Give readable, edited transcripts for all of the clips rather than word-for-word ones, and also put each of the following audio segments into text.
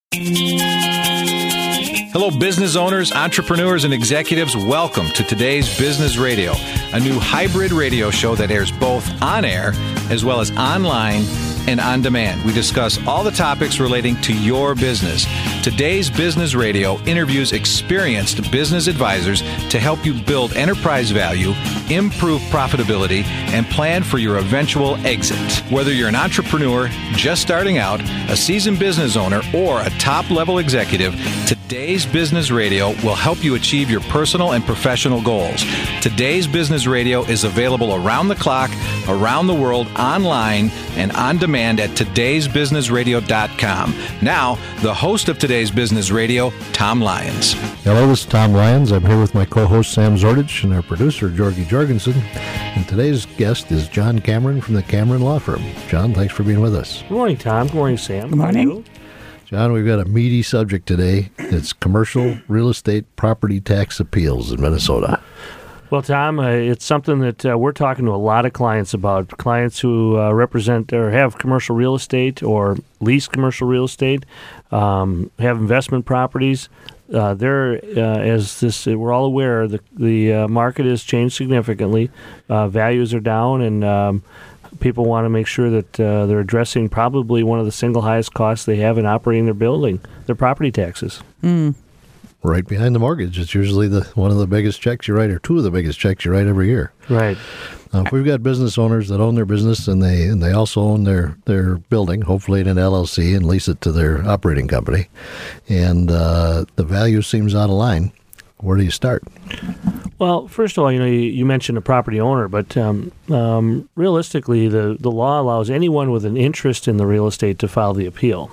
Hello, business owners, entrepreneurs, and executives. Welcome to Today's Business Radio, a new hybrid radio show that airs both on air as well as online and on demand. We discuss all the topics relating to your business. Today's Business Radio interviews experienced business advisors to help you build enterprise value, improve profitability, and plan for your eventual exit. Whether you're an entrepreneur just starting out, a seasoned business owner, or a top-level executive, Today's Business Radio will help you achieve your personal and professional goals. Today's Business Radio is available around the clock, around the world, online, and on demand at todaysbusinessradio.com. Now, the host of Today's Business Radio, Tom Lyons. Hello, this is Tom Lyons. I'm here with my co-host Sam Zordich and our producer Georgie Jorgensen. And today's guest is John Cameron from the Cameron Law Firm. John, thanks for being with us. Good morning, Tom. Good morning, Sam. Good morning. John, we've got a meaty subject today. It's commercial real estate property tax appeals in Minnesota. Well, Tom, it's something that we're talking to a lot of clients about. Clients who represent or have commercial real estate or lease commercial real estate, have investment properties. We're all aware, the market has changed significantly. Values are down, and people want to make sure that they're addressing probably one of the single highest costs they have in operating their building, their property taxes. Right behind the mortgage. It's usually one of the biggest checks you write, or two of the biggest checks you write every year. Right. We've got business owners that own their business, and they also own their building, hopefully in an LLC, and lease it to their operating company. And the value seems out of line. Where do you start? Well, first of all, you mentioned a property owner, but realistically, the law allows anyone with an interest in the real estate to file the appeal.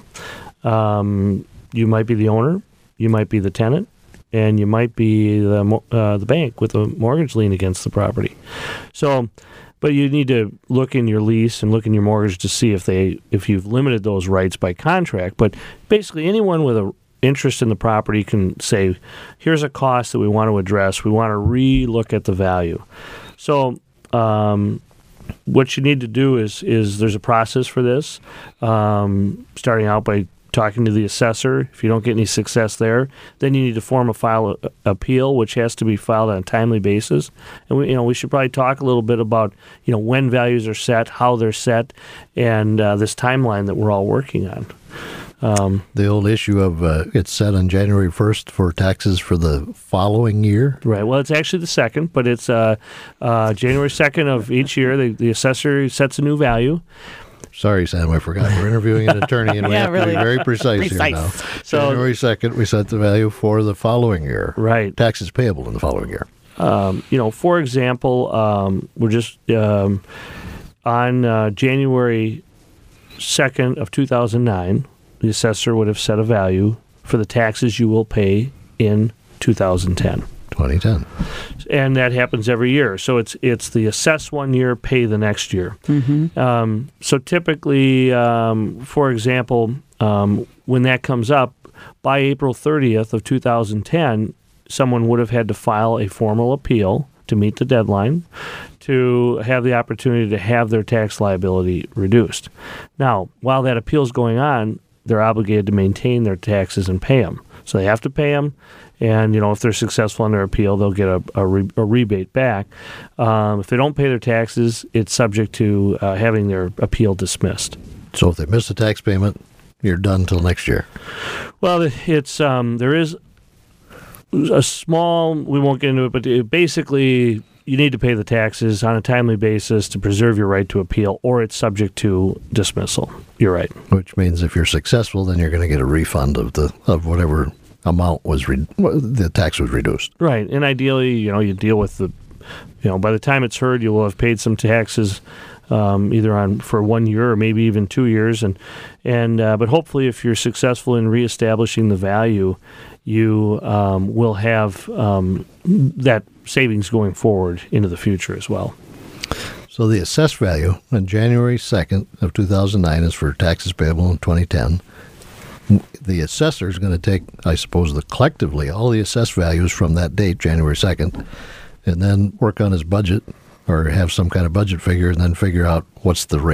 You might be the owner, you might be the tenant, and you might be the bank with a mortgage lien against the property. So, but you need to look in your lease and look in your mortgage to see if you've limited those rights by contract. But basically, anyone with a interest in the property can say, here's a cost that we want to address. We want to re-look at the value. So what you need to do is there's a process for this, starting out by talking to the assessor. If you don't get any success there, then you need to file an appeal, which has to be filed on a timely basis. And we should probably talk a little bit about when values are set, how they're set, and this timeline that we're all working on. The old issue of it's set on January 1st for taxes for the following year? Right. Well, it's actually the 2nd, but it's January 2nd of each year. The assessor sets a new value. Sorry, Sam, I forgot. We're interviewing an attorney, and we have to be very precise here now. So, January 2nd, we set the value for the following year. Right. Taxes payable in the following year. For example, we're just on January 2nd of 2009, the assessor would have set a value for the taxes you will pay in 2010. And that happens every year. So it's the assess one year, pay the next year. Mm-hmm. So typically, for example, when that comes up, by April 30th of 2010, someone would have had to file a formal appeal to meet the deadline to have the opportunity to have their tax liability reduced. Now, while that appeal is going on, they're obligated to maintain their taxes and pay them. So they have to pay them, and if they're successful in their appeal, they'll get a rebate back. If they don't pay their taxes, it's subject to having their appeal dismissed. So if they miss a tax payment, you're done till next year. Well, it's there is a small. We won't get into it, but basically, you need to pay the taxes on a timely basis to preserve your right to appeal, or it's subject to dismissal. You're right. Which means if you're successful, then you're going to get a refund of whatever amount the tax was reduced. Right, and ideally, you deal with by the time it's heard, you will have paid some taxes, either for 1 year or maybe even 2 years, but hopefully, if you're successful in reestablishing the value, you will have that savings going forward into the future as well. So the assessed value on January 2nd of 2009 is for taxes payable in 2010. The assessor is going to take, I suppose, collectively all the assessed values from that date, January 2nd, and then work on his budget or have some kind of budget figure and then figure out what's the rate.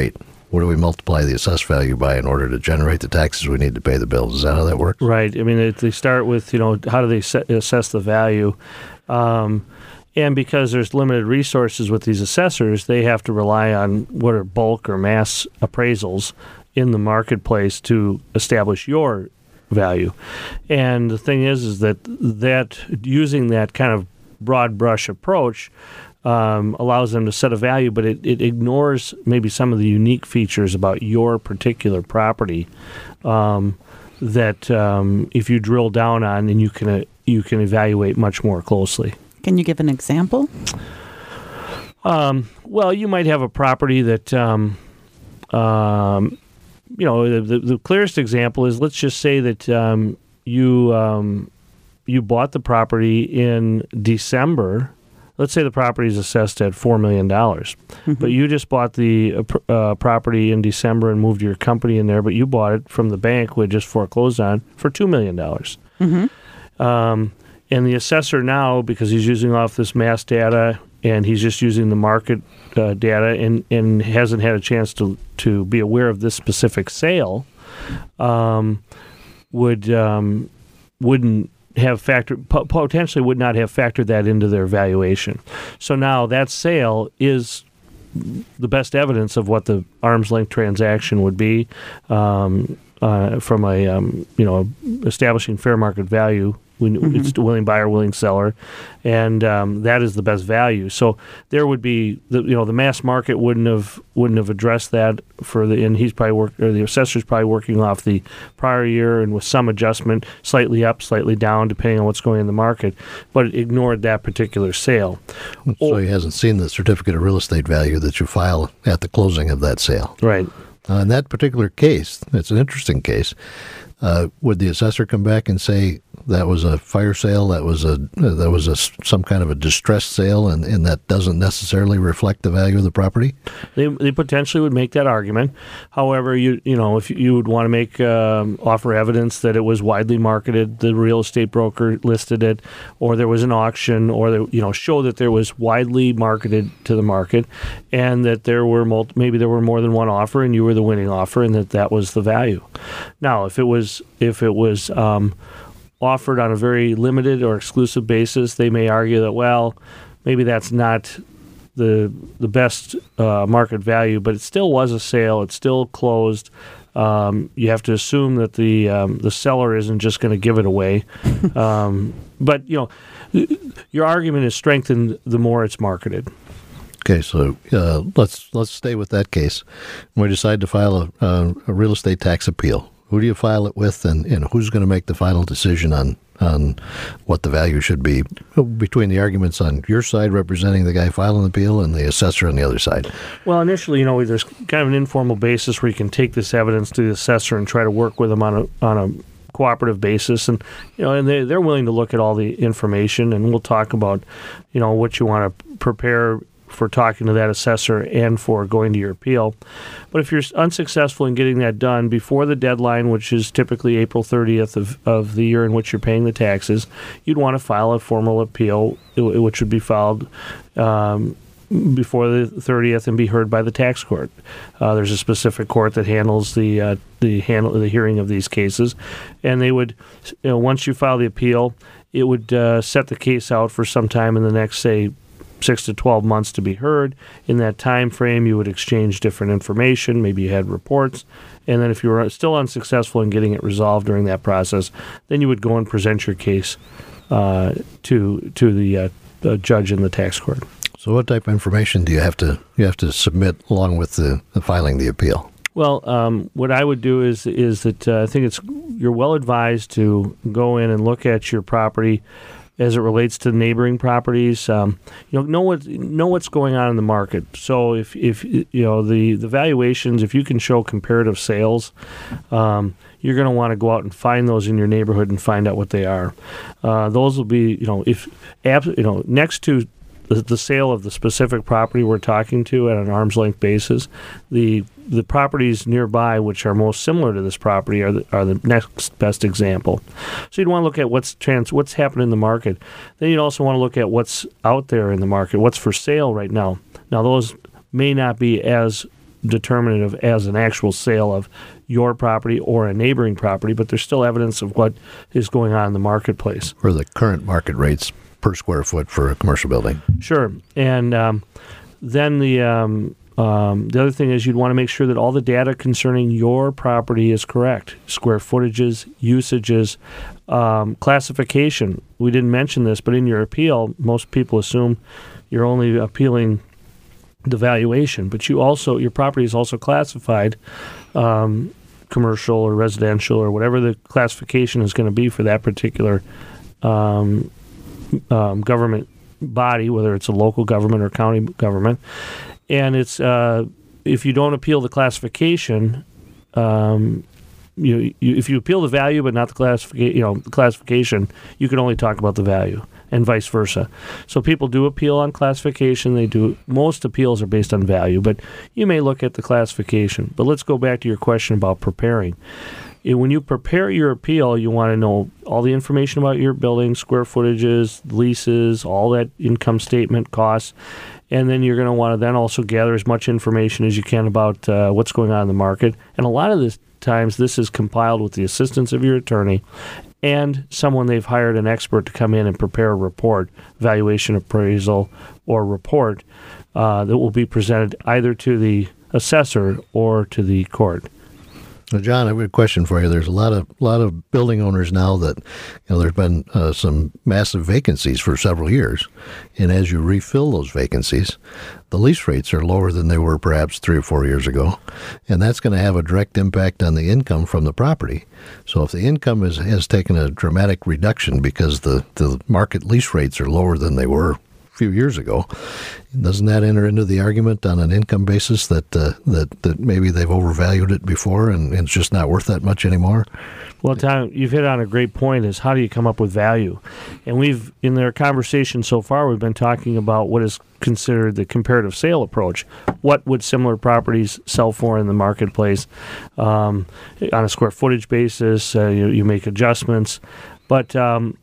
what do we multiply the assessed value by in order to generate the taxes we need to pay the bills? Is that how that works? Right. I mean, they start with, how do they assess the value? And because there's limited resources with these assessors, they have to rely on what are bulk or mass appraisals in the marketplace to establish your value. And the thing is that using that kind of broad brush approach allows them to set a value, but it ignores maybe some of the unique features about your particular property that if you drill down on, then you can evaluate much more closely. Can you give an example? Well, you might have a property that, the clearest example is, let's just say that you bought the property in December. Let's say the property is assessed at $4 million, but you just bought the property in December and moved your company in there, but you bought it from the bank we just foreclosed on for $2 million. And the assessor now, because he's using off this mass data and he's just using the market data and hasn't had a chance to be aware of this specific sale, wouldn't have potentially would not have factored that into their valuation. So now that sale is the best evidence of what the arm's length transaction would be from establishing fair market value. It's the willing buyer, willing seller, and that is the best value. So there would be the mass market wouldn't have addressed that and he's probably the assessor's probably working off the prior year and with some adjustment, slightly up, slightly down, depending on what's going in the market, but it ignored that particular sale. So he hasn't seen the certificate of real estate value that you file at the closing of that sale. Right. In that particular case, it's an interesting case. Would the assessor come back and say that was a fire sale, that was some kind of a distressed sale, and that doesn't necessarily reflect the value of the property? They potentially would make that argument. However, if you would want to make offer evidence that it was widely marketed, the real estate broker listed it, or there was an auction, or show that there was widely marketed to the market, and that there were maybe there were more than one offer, and you were the winning offer, and that was the value. Now, if it was offered on a very limited or exclusive basis, they may argue that, well, maybe that's not the best market value, but it still was a sale. It still closed. You have to assume that the seller isn't just going to give it away. But your argument is strengthened the more it's marketed. Okay, so let's stay with that case. We decide to file a real estate tax appeal. Who do you file it with, and who's going to make the final decision on what the value should be between the arguments on your side representing the guy filing the appeal and the assessor on the other side? Well, initially, there's kind of an informal basis where you can take this evidence to the assessor and try to work with them on a cooperative basis, and they're willing to look at all the information, and we'll talk about what you want to prepare for talking to that assessor and for going to your appeal. But if you're unsuccessful in getting that done before the deadline, which is typically April 30th of the year in which you're paying the taxes, you'd want to file a formal appeal, which would be filed before the 30th and be heard by the tax court. There's a specific court that handles the hearing of these cases, and they would, once you file the appeal, it would set the case out for some time in the next, say, 6 to 12 months to be heard. In that time frame, you would exchange different information. Maybe you had reports. And then if you were still unsuccessful in getting it resolved during that process, then you would go and present your case to the judge in the tax court. So what type of information do you have to submit along with the filing the appeal? Well, what I would do is that I think you're well advised to go in and look at your property as it relates to neighboring properties. Know what's going on in the market. So if the valuations, if you can show comparative sales, you're going to want to go out and find those in your neighborhood and find out what they are. Those will be next to the sale of the specific property we're talking to at an arm's length basis, the properties nearby which are most similar to this property are the next best example. So you'd want to look at what's happening in the market. Then you'd also want to look at what's out there in the market, what's for sale right now. Now those may not be as determinative as an actual sale of your property or a neighboring property, but there's still evidence of what is going on in the marketplace. Or the current market rates per square foot for a commercial building. Sure. And then the other thing is you'd want to make sure that all the data concerning your property is correct. Square footages, usages, classification. We didn't mention this, but in your appeal, most people assume you're only appealing the valuation, but your property is also classified commercial or residential or whatever the classification is going to be for that particular government body, whether it's a local government or county government. And it's if you don't appeal the classification, if you appeal the value but not the classification, you can only talk about the value, and vice versa. So people do appeal on classification. Most appeals are based on value, but you may look at the classification. But let's go back to your question about preparing. When you prepare your appeal, you want to know all the information about your building, square footages, leases, all that income statement, costs, and then you're going to want to then also gather as much information as you can about what's going on in the market. And a lot of this times, this is compiled with the assistance of your attorney and someone they've hired, an expert, to come in and prepare a report, valuation, appraisal, or report that will be presented either to the assessor or to the court. Now, John, I have a question for you. There's a lot of building owners now that, there's been some massive vacancies for several years, and as you refill those vacancies, the lease rates are lower than they were perhaps 3 or 4 years ago, and that's going to have a direct impact on the income from the property. So if the income has taken a dramatic reduction because the market lease rates are lower than they were few years ago, doesn't that enter into the argument on an income basis that maybe they've overvalued it before and it's just not worth that much anymore? Well, Tom, you've hit on a great point, is how do you come up with value? And in their conversation so far, we've been talking about what is considered the comparative sale approach. What would similar properties sell for in the marketplace? On a square footage basis, you make adjustments. But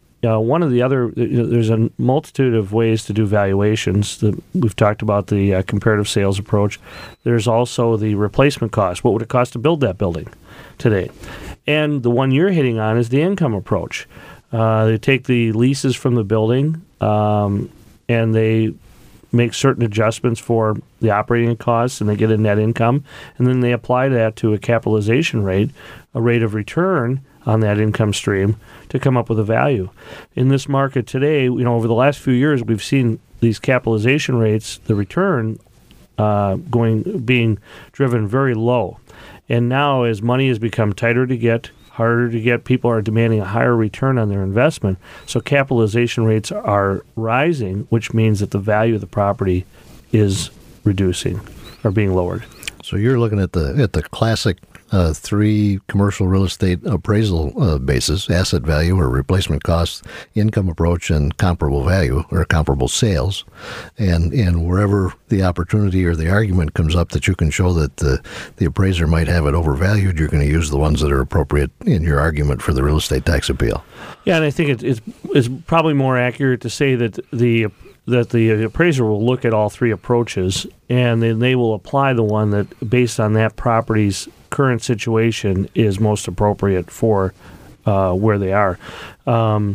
one of the other, there's a multitude of ways to do valuations. We've talked about the comparative sales approach. There's also the replacement cost. What would it cost to build that building today? And the one you're hitting on is the income approach. They take the leases from the building and they make certain adjustments for the operating costs, and they get a net income, and then they apply that to a capitalization rate, a rate of return on that income stream to come up with a value. In this market today, over the last few years, we've seen these capitalization rates, the return being driven very low. And now as money has become tighter to get, harder to get, people are demanding a higher return on their investment. So capitalization rates are rising, which means that the value of the property is reducing or being lowered. So you're looking at the classic 3 commercial real estate appraisal basis: asset value or replacement cost, income approach, and comparable value or comparable sales. And wherever the opportunity or the argument comes up that you can show that the appraiser might have it overvalued, you're going to use the ones that are appropriate in your argument for the real estate tax appeal. Yeah, and I think it's probably more accurate to say that the appraiser will look at all 3 approaches, and then they will apply the one that, based on that property's current situation, is most appropriate for where they are. And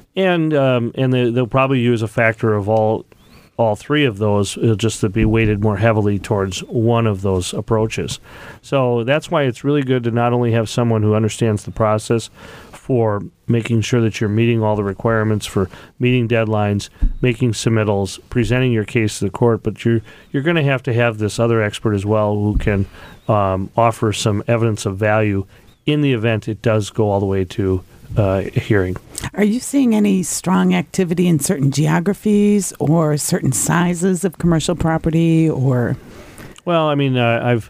they'll probably use a factor of all 3 of those, just to be weighted more heavily towards one of those approaches. So that's why it's really good to not only have someone who understands the process for making sure that you're meeting all the requirements for meeting deadlines, making submittals, presenting your case to the court, but you're going to have this other expert as well who can offer some evidence of value in the event it does go all the way to a hearing. Are you seeing any strong activity in certain geographies or certain sizes of commercial property? Or, well, I mean,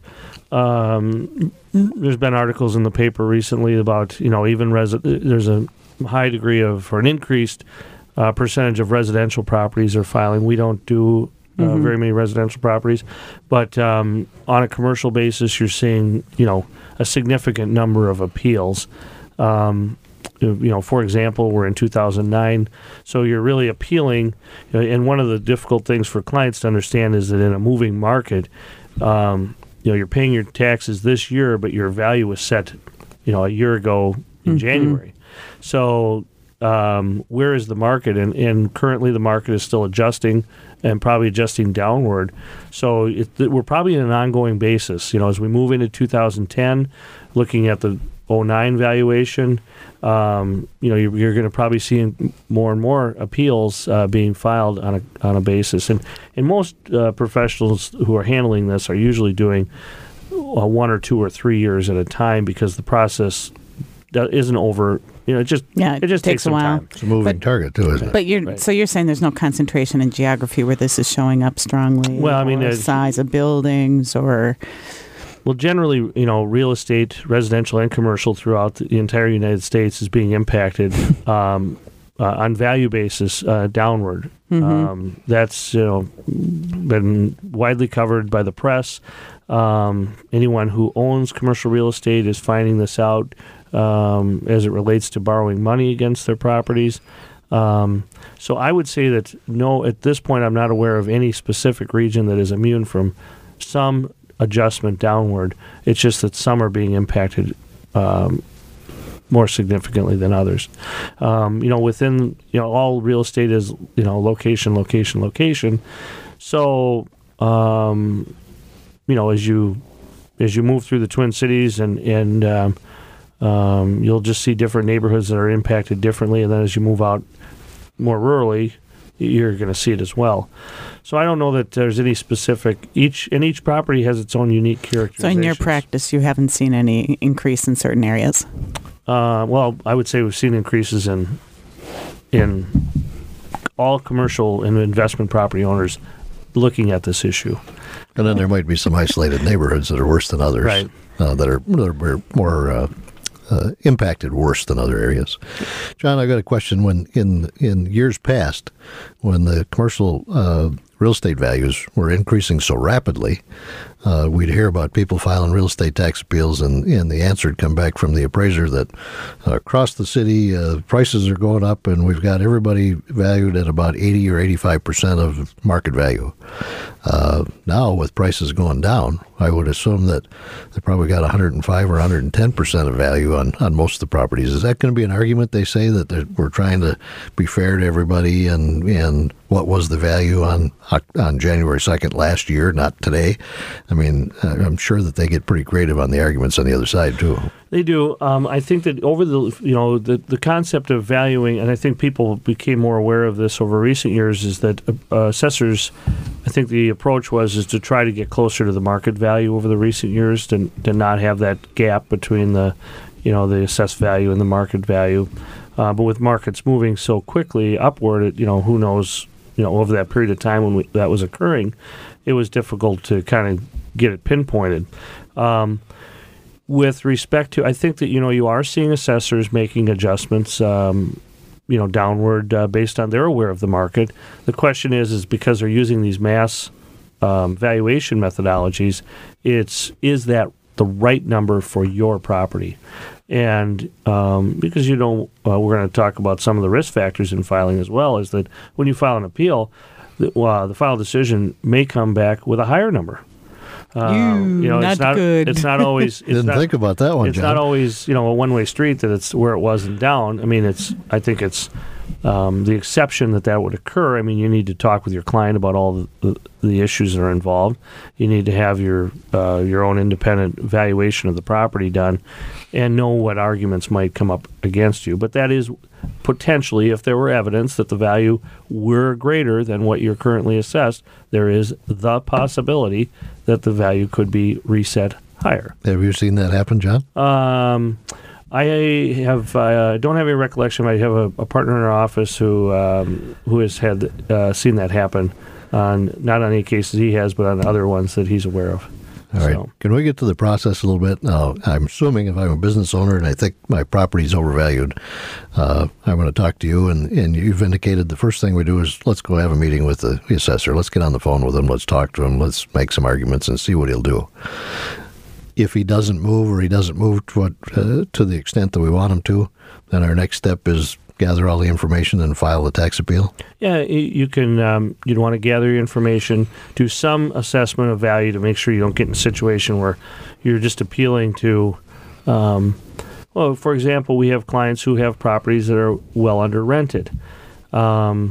there's been articles in the paper recently about even there's a high degree of, or an increased percentage of residential properties are filing. We don't do very many residential properties, but on a commercial basis, you're seeing a significant number of appeals. For example, we're in 2009, so you're really appealing. And one of the difficult things for clients to understand is that in a moving market, you're paying your taxes this year, but your value was set, a year ago in January. So where is the market? And currently the market is still adjusting and probably adjusting downward. So we're probably in an ongoing basis. As we move into 2010, looking at the 2009 valuation, you're going to probably see more and more appeals being filed on a basis. And most professionals who are handling this are usually doing 1 or 2 or 3 years at a time, because the process isn't over. It just takes a while. time. It's a moving target too, isn't it? But so you're saying there's no concentration in geography where this is showing up strongly? Well, I mean, or size of buildings or. Well, generally, real estate, residential and commercial throughout the entire United States is being impacted on value basis downward. That's been widely covered by the press. Anyone who owns commercial real estate is finding this out as it relates to borrowing money against their properties. So I would say that no, at this point, I'm not aware of any specific region that is immune from some adjustment downward. It's just that some are being impacted more significantly than others. Within all real estate is location, location, location. So as you move through the Twin Cities and you'll just see different neighborhoods that are impacted differently, and then as you move out more rurally, you're going to see it as well. So I don't know that there's any specific. Each property has its own unique characteristics. So in your practice, you haven't seen any increase in certain areas? Well, I would say we've seen increases in all commercial and investment property owners looking at this issue. And then there might be some isolated neighborhoods that are worse than others, right? That are more impacted worse than other areas. John, I've got a question. When in years past, when the commercial real estate values were increasing so rapidly, we'd hear about people filing real estate tax appeals, and the answer would come back from the appraiser that across the city, prices are going up, and we've got everybody valued at about 80 or 85% of market value. Now, with prices going down, I would assume that they probably got 105 or 110% of value on most of the properties. Is that going to be an argument, they say, that we're trying to be fair to everybody, and what was the value on January 2nd last year, not today? I mean, I'm sure that they get pretty creative on the arguments on the other side, too. They do. I think that over the concept of valuing, and I think people became more aware of this over recent years, is that assessors, I think the approach is to try to get closer to the market value over the recent years, to not have that gap between the assessed value and the market value. But with markets moving so quickly upward, who knows, over that period of time when that was occurring, it was difficult to kind of get it pinpointed. With respect to, I think that, you are seeing assessors making adjustments, downward based on they're aware of the market. The question is because they're using these mass valuation methodologies, is that the right number for your property? And because we're going to talk about some of the risk factors in filing as well, is that when you file an appeal, the final decision may come back with a higher number. Not good. It's not always. Didn't think about that one, It's John. not always, a one-way street that it's where it was and down. I mean, I think it's the exception that would occur. I mean, you need to talk with your client about all the issues that are involved. You need to have your own independent valuation of the property done, and know what arguments might come up against you. But that is potentially, if there were evidence that the value were greater than what you're currently assessed, there is the possibility that the value could be reset higher. Have you seen that happen, John? I have. I don't have any recollection. I have a partner in our office who has had seen that happen not on any cases he has, but on other ones that he's aware of. All right. Can we get to the process a little bit? Now, I'm assuming if I'm a business owner and I think my property is overvalued, I'm going to talk to you, and you've indicated the first thing we do is let's go have a meeting with the assessor. Let's get on the phone with him. Let's talk to him. Let's make some arguments and see what he'll do. If he doesn't move, or he doesn't move to the extent that we want him to, then our next step is gather all the information and file the tax appeal? Yeah, you can. You'd want to gather your information, do some assessment of value to make sure you don't get in a situation where you're just appealing to. Well, for example, we have clients who have properties that are well under rented, just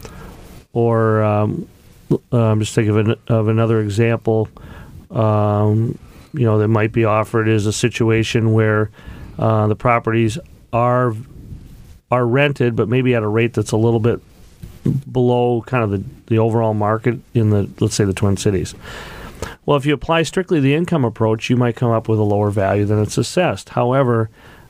think of another example. That might be offered is a situation where the properties are rented, but maybe at a rate that's a little bit below kind of the overall market in let's say the Twin Cities. Well, if you apply strictly the income approach, you might come up with a lower value than it's assessed. However,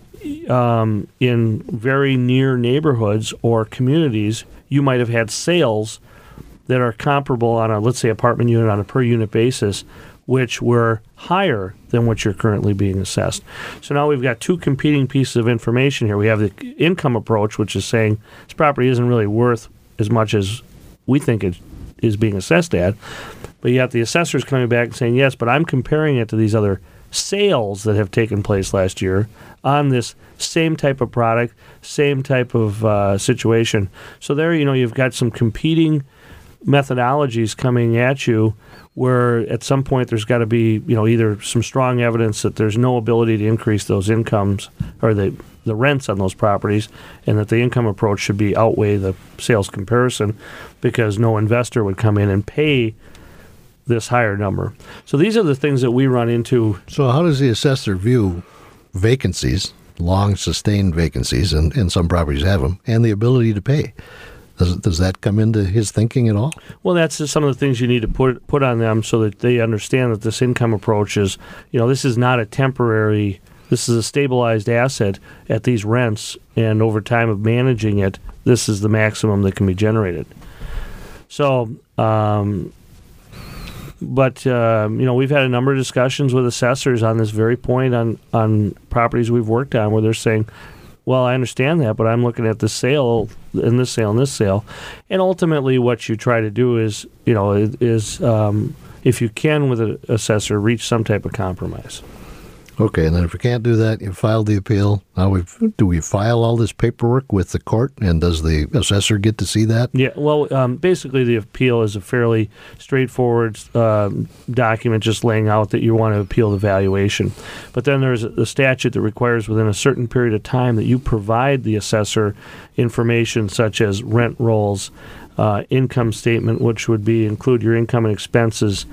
in very near neighborhoods or communities, you might have had sales that are comparable on a, let's say, apartment unit on a per unit basis, which were higher than what you're currently being assessed. So now we've got two competing pieces of information here. We have the income approach, which is saying this property isn't really worth as much as we think it is being assessed at. But yet the assessor's coming back and saying, yes, but I'm comparing it to these other sales that have taken place last year on this same type of product, same type of situation. So there, you've got some competing methodologies coming at you where at some point there's got to be, either some strong evidence that there's no ability to increase those incomes or the rents on those properties, and that the income approach should be outweigh the sales comparison, because no investor would come in and pay this higher number. So these are the things that we run into. So how does the assessor view vacancies, long sustained vacancies, and some properties have them, and the ability to pay? Does that come into his thinking at all? Well, that's just some of the things you need to put on them so that they understand that this income approach is, this is not a temporary, this is a stabilized asset at these rents, and over time of managing it, this is the maximum that can be generated. So, we've had a number of discussions with assessors on this very point on properties we've worked on where they're saying, well, I understand that, but I'm looking at this sale and this sale and this sale. And ultimately what you try to do is, if you can with an assessor, reach some type of compromise. Okay, and then if we can't do that, you filed the appeal. Now, do we file all this paperwork with the court, and does the assessor get to see that? Yeah, well, basically the appeal is a fairly straightforward document just laying out that you want to appeal the valuation. But then there's a statute that requires within a certain period of time that you provide the assessor information such as rent rolls, income statement, which would include your income and expenses.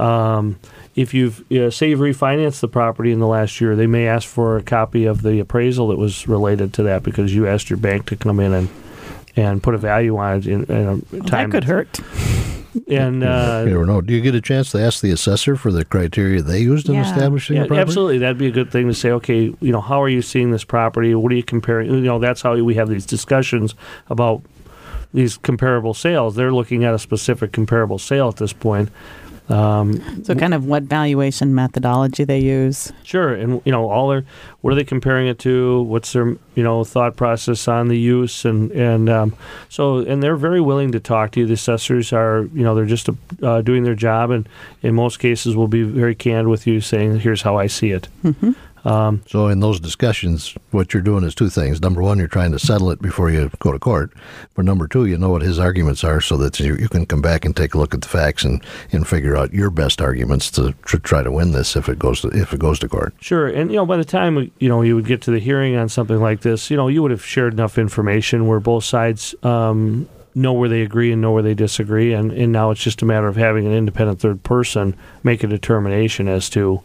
If you've say you've refinanced the property in the last year, they may ask for a copy of the appraisal that was related to that because you asked your bank to come in and put a value on it in a time. That could hurt. And you never know. Do you get a chance to ask the assessor for the criteria they used in establishing the property? Absolutely. That'd be a good thing to say, okay, how are you seeing this property? What are you comparing? That's how we have these discussions about these comparable sales. They're looking at a specific comparable sale at this point. So kind of what valuation methodology they use. Sure. And, what are they comparing it to? What's their, thought process on the use? And they're very willing to talk to you. The assessors are, they're just doing their job, and in most cases will be very candid with you saying, here's how I see it. Mm-hmm. So in those discussions, what you're doing is two things. Number one, you're trying to settle it before you go to court. But number two, you know what his arguments are so that you can come back and take a look at the facts and figure out your best arguments to try to win this if it goes to court. Sure. And, by the time, you would get to the hearing on something like this, you would have shared enough information where both sides know where they agree and know where they disagree. And now it's just a matter of having an independent third person make a determination as to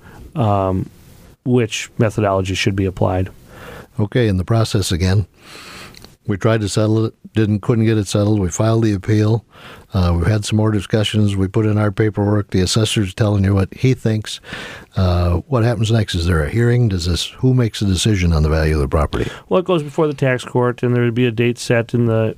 which methodology should be applied. Okay, in the process again, we tried to settle it, couldn't get it settled. We filed the appeal. We've had some more discussions. We put in our paperwork. The assessor's telling you what he thinks. What happens next? Is there a hearing? Who makes a decision on the value of the property? Well, it goes before the tax court, and there would be a date set in the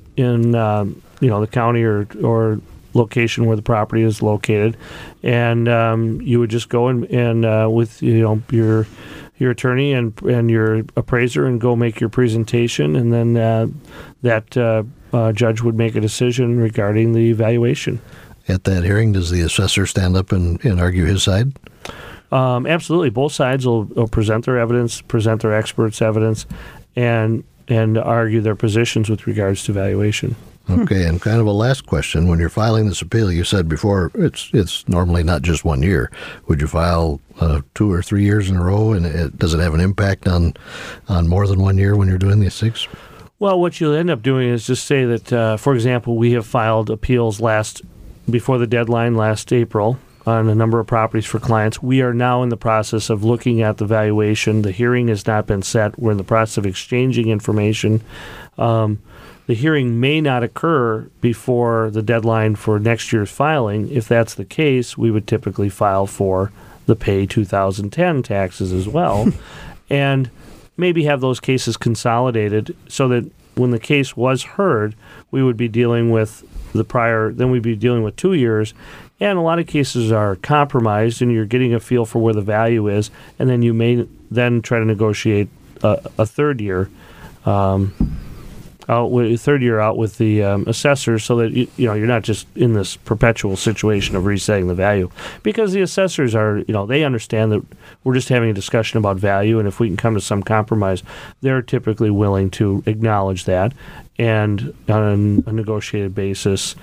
county or location where the property is located, and you would just go and with your attorney and your appraiser and go make your presentation, and then that judge would make a decision regarding the valuation. At that hearing, does the assessor stand up and argue his side? Absolutely. Both sides will present their evidence, present their experts' evidence, and and argue their positions with regards to valuation. Okay, and kind of a last question. When you're filing this appeal, you said before it's normally not just 1 year. Would you file 2 or 3 years in a row, and does it have an impact on more than 1 year when you're doing these things? Well, what you'll end up doing is just say that, for example, we have filed appeals before the deadline last April on a number of properties for clients. We are now in the process of looking at the valuation. The hearing has not been set. We're in the process of exchanging information. The hearing may not occur before the deadline for next year's filing. If that's the case, we would typically file for the pay 2010 taxes as well, and maybe have those cases consolidated so that when the case was heard, we would be dealing with then we'd be dealing with 2 years. And a lot of cases are compromised, and you're getting a feel for where the value is, and then you may then try to negotiate a third year out with the assessors, so that you're not just in this perpetual situation of resetting the value, because the assessors are they understand that we're just having a discussion about value, and if we can come to some compromise, they're typically willing to acknowledge that, and on a negotiated basis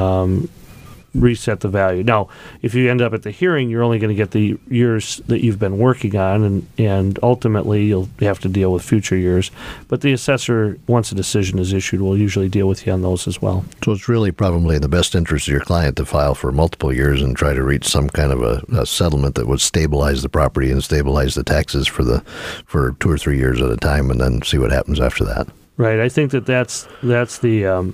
reset the value. Now, if you end up at the hearing, you're only going to get the years that you've been working on, and ultimately you'll have to deal with future years. But the assessor, once a decision is issued, will usually deal with you on those as well. So it's really probably in the best interest of your client to file for multiple years and try to reach some kind of a settlement that would stabilize the property and stabilize the taxes for 2 or 3 years at a time, and then see what happens after that. Right. I think that's the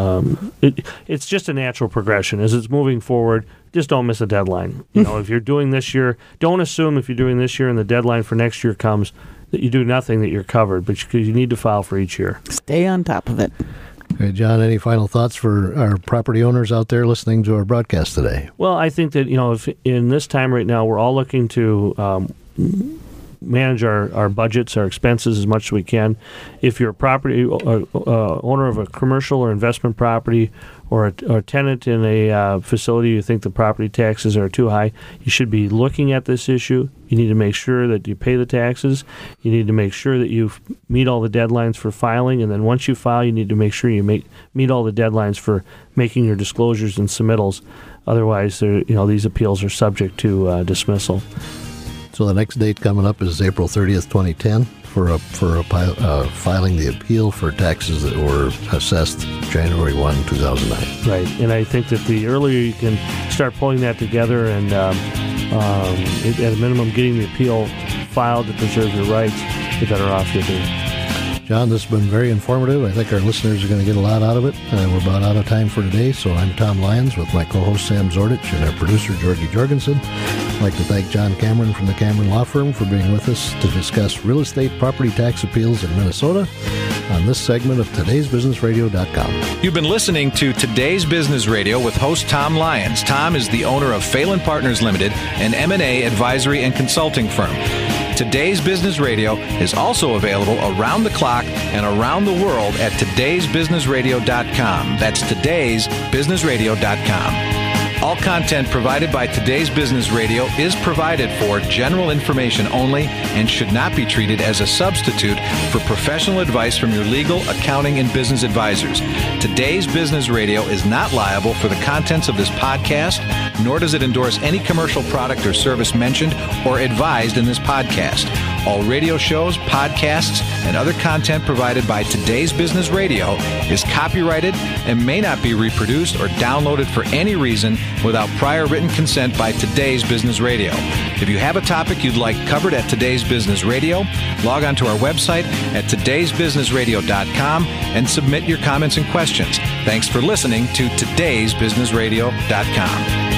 it's just a natural progression as it's moving forward. Just don't miss a deadline. If you're doing this year, don't assume if you're doing this year and the deadline for next year comes that you do nothing, that you're covered, but you need to file for each year. Stay on top of it. Okay, John, any final thoughts for our property owners out there listening to our broadcast today? Well, I think that, if in this time right now, we're all looking to manage our budgets, our expenses as much as we can. If you're a property owner of a commercial or investment property, or a tenant in a facility, you think the property taxes are too high, you should be looking at this issue. You need to make sure that you pay the taxes. You need to make sure that you meet all the deadlines for filing, and then once you file, you need to make sure you meet all the deadlines for making your disclosures and submittals. Otherwise, these appeals are subject to dismissal. So the next date coming up is April 30th, 2010 for filing the appeal for taxes that were assessed January 1, 2009. Right, and I think that the earlier you can start pulling that together and at a minimum getting the appeal filed to preserve your rights, the better off you'll be. John, this has been very informative. I think our listeners are going to get a lot out of it. We're about out of time for today, so I'm Tom Lyons with my co-host Sam Zordich and our producer Georgie Jorgensen. I'd like to thank John Cameron from the Cameron Law Firm for being with us to discuss real estate property tax appeals in Minnesota on this segment of Today'sBusinessRadio.com. You've been listening to Today's Business Radio with host Tom Lyons. Tom is the owner of Phelan Partners Limited, an M&A advisory and consulting firm. Today's Business Radio is also available around the clock and around the world at Today'sBusinessRadio.com. That's Today'sBusinessRadio.com. All content provided by Today's Business Radio is provided for general information only and should not be treated as a substitute for professional advice from your legal, accounting, and business advisors. Today's Business Radio is not liable for the contents of this podcast, nor does it endorse any commercial product or service mentioned or advised in this podcast. All radio shows, podcasts, and other content provided by Today's Business Radio is copyrighted and may not be reproduced or downloaded for any reason without prior written consent by Today's Business Radio. If you have a topic you'd like covered at Today's Business Radio, log on to our website at today'sbusinessradio.com and submit your comments and questions. Thanks for listening to today'sbusinessradio.com.